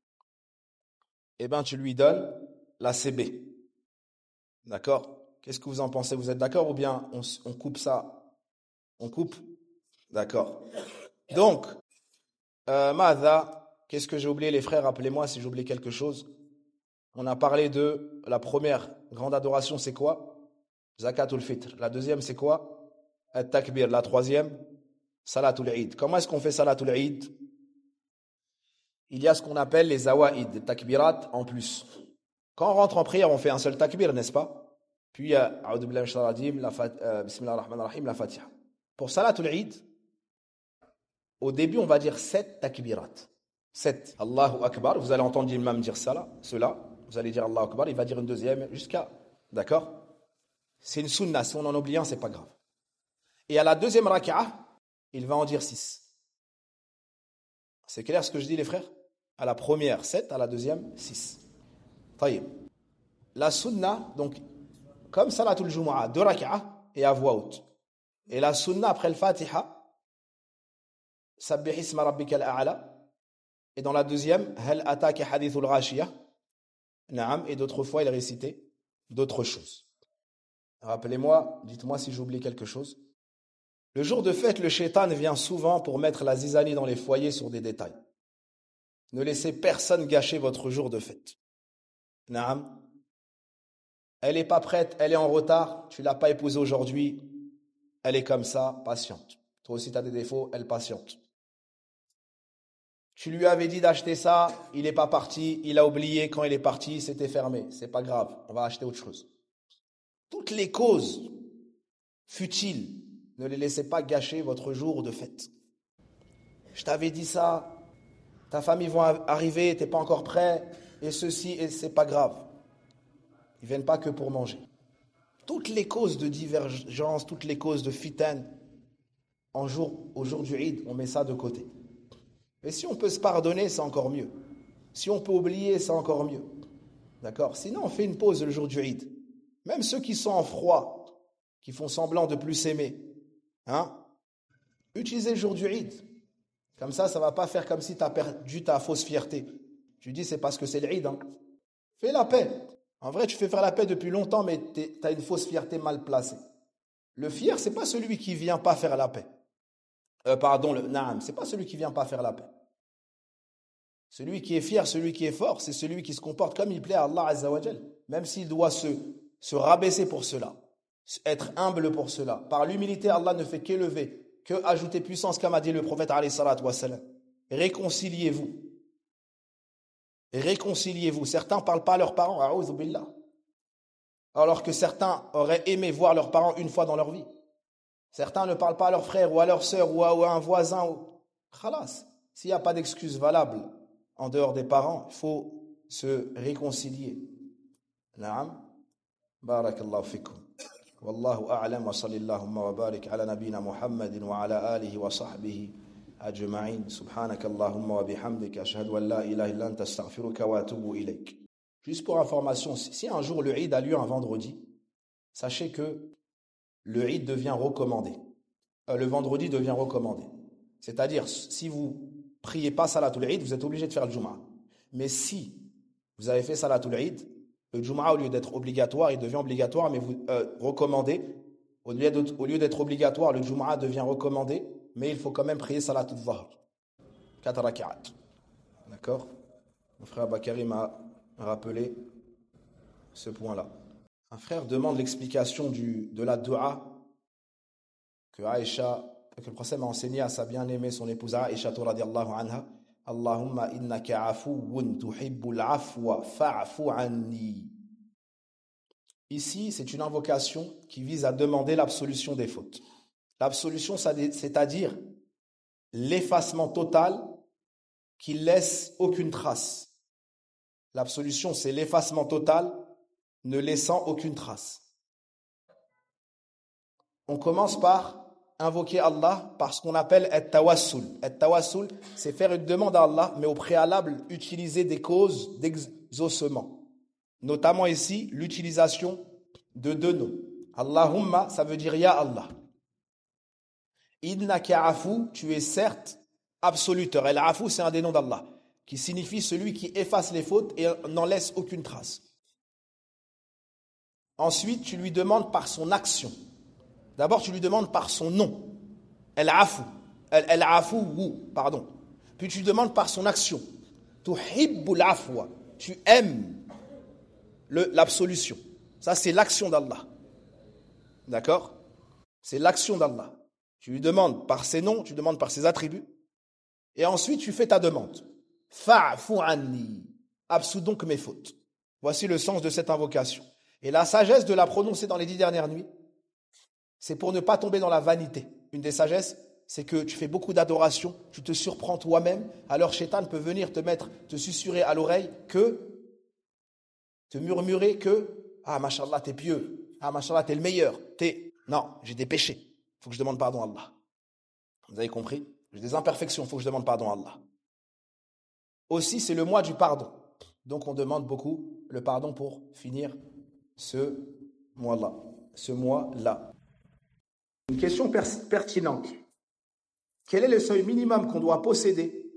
eh bien tu lui donnes la CB. D'accord? Qu'est-ce que vous en pensez? Vous êtes d'accord ou bien on coupe ça? On coupe? D'accord. Donc, Madha, qu'est-ce que j'ai oublié les frères? Rappelez-moi si j'ai oublié quelque chose. On a parlé de la première grande adoration, c'est quoi? Zakatul Fitr. La deuxième, c'est quoi? At-Takbir. La troisième, Salatul Eid. Comment est-ce qu'on fait Salatul Eid? Il y a ce qu'on appelle les Zawaïd, des takbirat en plus. Quand on rentre en prière, on fait un seul takbir, n'est-ce pas? Puis, A'udhu billahi minash shaitanir rajim, Bismillahir rahmanir rahim, la Fatiha. Pour Salatul Eid, au début, on va dire 7 takbirat. 7. Allahu Akbar. Vous allez entendre l'imam dire cela. Vous allez dire Allahu Akbar. Il va dire une deuxième jusqu'à. D'accord? C'est une sunna. Si on en oublie un, c'est pas grave. Et à la deuxième raka'ah, il va en dire 6. C'est clair ce que je dis, les frères? À la première, 7. À la deuxième, 6. Taïb. La sunna, donc, comme Salatul Jumu'ah, 2 raka'ah et à voix haute. Et la sunna après le Fatiha, Sabbih isma rabbikal a'la. Et dans la deuxième, Hal ataka hadithul ghashiyah. Naam. Et d'autres fois, il récitait d'autres choses. Rappelez-moi, dites-moi si j'oublie quelque chose. Le jour de fête, le shaitan vient souvent pour mettre la zizanie dans les foyers sur des détails. Ne laissez personne gâcher votre jour de fête. Naam. Elle n'est pas prête, elle est en retard, tu ne l'as pas épousée aujourd'hui, elle est comme ça, patiente. Toi aussi tu as des défauts, elle patiente. Tu lui avais dit d'acheter ça, il n'est pas parti, il a oublié, quand il est parti, c'était fermé. C'est pas grave, on va acheter autre chose. Toutes les causes futiles, ne les laissez pas gâcher votre jour de fête. Je t'avais dit ça, ta famille va arriver, tu n'es pas encore prêt, et ceci, et c'est pas grave. Ils ne viennent pas que pour manger. Toutes les causes de divergence, toutes les causes de fitan, au jour du Eid, on met ça de côté. Et si on peut se pardonner, c'est encore mieux. Si on peut oublier, c'est encore mieux. D'accord? Sinon, on fait une pause le jour du Eid. Même ceux qui sont en froid, qui font semblant de plus s'aimer, utilisez le jour du Eid. Comme ça ne va pas faire comme si tu as perdu ta fausse fierté. Tu dis, c'est parce que c'est l'Eid. Fais la paix. En vrai, tu fais faire la paix depuis longtemps, mais tu as une fausse fierté mal placée. Le fier, ce n'est pas celui qui ne vient pas faire la paix. Le na'am, ce n'est pas celui qui ne vient pas faire la paix. Celui qui est fier, celui qui est fort, c'est celui qui se comporte comme il plaît à Allah Azza wa Jal. Même s'il doit se rabaisser pour cela, être humble pour cela. Par l'humilité, Allah ne fait qu'élever, que ajouter puissance, comme a dit le prophète alayhi salatu wassalam. Réconciliez-vous. Réconciliez-vous. Certains ne parlent pas à leurs parents. A'udhu billah. alors que certains auraient aimé voir leurs parents une fois dans leur vie. Certains ne parlent pas à leur frère ou à leur sœur ou à un voisin. Khalas. S'il n'y a pas d'excuse valable en dehors des parents, il faut se réconcilier. Naam. Barakallahu fikum. Wallahu a'lam wa sallallahu wa barik ala nabina Muhammadin wa ala alihi wa sahbihi ajma'in. Subhanakallahumma wa bihamdika ashhadu an la ilaha illa anta astaghfiruka wa atubu ilayk. Juste pour information, si un jour le Eid a lieu un vendredi, sachez que le Eid devient recommandé. Le vendredi devient recommandé. C'est-à-dire, si vous priez pas Salatul Eid, vous êtes obligé de faire le Jumu'ah. Mais si vous avez fait Salatul Eid, le Jumu'ah, au lieu d'être obligatoire, il devient obligatoire, mais vous recommandé. Au lieu d'être obligatoire, le Jumu'ah devient recommandé, mais il faut quand même prier Salatul Dhahr. 4 rak'at. D'accord? Mon frère Bakari m'a rappelé ce point-là. Un frère demande l'explication de la dua que le prophète a enseigné à sa bien-aimée, son épouse Aïcha radhiyallahu anha. Allahumma innaka afuwun tuhibbul afwa fa'fu anni. Ici, c'est une invocation qui vise à demander l'absolution des fautes. L'absolution, c'est-à-dire l'effacement total qui laisse aucune trace. L'absolution, c'est l'effacement total ne laissant aucune trace. On commence par invoquer Allah par ce qu'on appelle at-tawassul. At-tawassul, c'est faire une demande à Allah, mais au préalable, utiliser des causes d'exaucement. Notamment ici, l'utilisation de 2 noms. Allahumma, ça veut dire Ya Allah. Innaka afu, tu es certes absoluteur. Al-afu, c'est un des noms d'Allah, qui signifie celui qui efface les fautes et n'en laisse aucune trace. Ensuite, tu lui demandes par son action. D'abord, tu lui demandes par son nom. Al-afu. Al-afu, pardon. Puis tu lui demandes par son action. Tuhibbul afwa. Tu aimes l'absolution. Ça, c'est l'action d'Allah. D'accord? C'est l'action d'Allah. Tu lui demandes par ses noms, tu lui demandes par ses attributs. Et ensuite, tu fais ta demande. Fa'fu anni. Absous donc mes fautes. Voici le sens de cette invocation. Et la sagesse de la prononcer dans les 10 dernières nuits, c'est pour ne pas tomber dans la vanité. Une des sagesses, c'est que tu fais beaucoup d'adoration, tu te surprends toi-même, alors Shaitan peut venir te susurrer à l'oreille te murmurer que, ah, mashallah, t'es pieux, ah, mashallah, t'es le meilleur, non, j'ai des péchés, il faut que je demande pardon à Allah. Vous avez compris? J'ai des imperfections, il faut que je demande pardon à Allah. Aussi, c'est le mois du pardon. Donc, on demande beaucoup le pardon pour finir ce mois-là. Une question pertinente. Quel est le seuil minimum qu'on doit posséder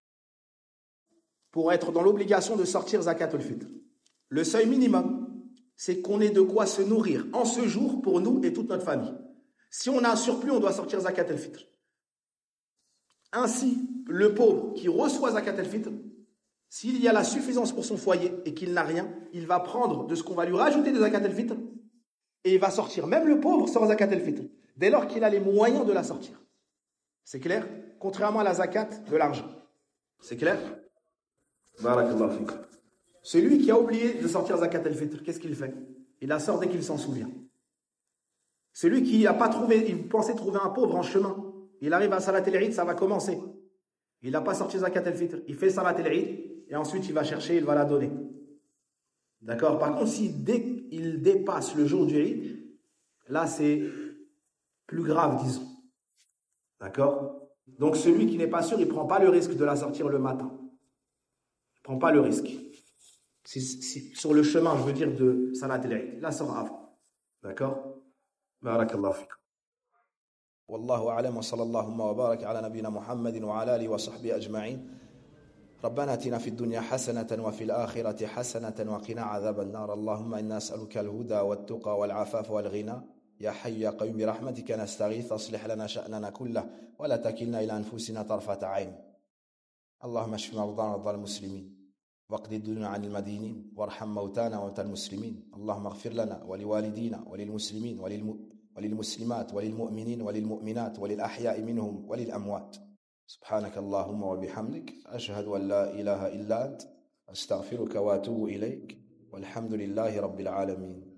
pour être dans l'obligation de sortir Zakat al-Fitr? Le seuil minimum, c'est qu'on ait de quoi se nourrir en ce jour pour nous et toute notre famille. Si on a un surplus, on doit sortir Zakat al-Fitr. Ainsi, le pauvre qui reçoit Zakat al-Fitr, s'il y a la suffisance pour son foyer et qu'il n'a rien, il va prendre de ce qu'on va lui rajouter de Zakat al-Fitr et il va sortir. Même le pauvre sort Zakat al-Fitr, dès lors qu'il a les moyens de la sortir. C'est clair? Contrairement à la zakat de l'argent. C'est clair? Barakallahu fik. Celui qui a oublié de sortir Zakat al-Fitr, qu'est-ce qu'il fait? Il la sort dès qu'il s'en souvient. Celui qui n'a pas trouvé, il pensait trouver un pauvre en chemin, il arrive à Salat al-Eid, ça va commencer. Il n'a pas sorti Zakat al-Fitr, il fait Salat al-Eid et ensuite il va chercher, il va la donner. D'accord? Par contre, si dès qu'il dépasse le jour du Eid, là c'est plus grave, disons. D'accord? Donc celui qui n'est pas sûr, il ne prend pas le risque de la sortir le matin. Il ne prend pas le risque. Si sur le chemin, je veux dire, de Salat al-Eid, il la sort avant. D'accord? Barakallahu fikum. Wallahu a'lam wa sallallahu wa barak ala nabina Muhammadin wa ala alihi wa sahbihi ajma'in. ربنا اتنا في الدنيا حسنة وفي الآخرة حسنة وقنا عذاب النار اللهم إنا نسألك الهدى والتقى والعفاف والغنى يا حي يا قيوم برحمتك نستغيث أصلح لنا شأننا كله ولا تكلنا إلى أنفسنا طرفة عين اللهم اشف مرضانا ومرضى المسلمين واقض الديون عن المدينين وارحم موتانا وموتى المسلمين اللهم اغفر لنا ولوالدينا وللمسلمين وللمسلمات وللمؤمنين وللمؤمنات وللأحياء منهم وللأموات سبحانك اللهم وبحمدك أشهد أن لا إله إلا أنت أستغفرك وأتوب إليك والحمد لله رب العالمين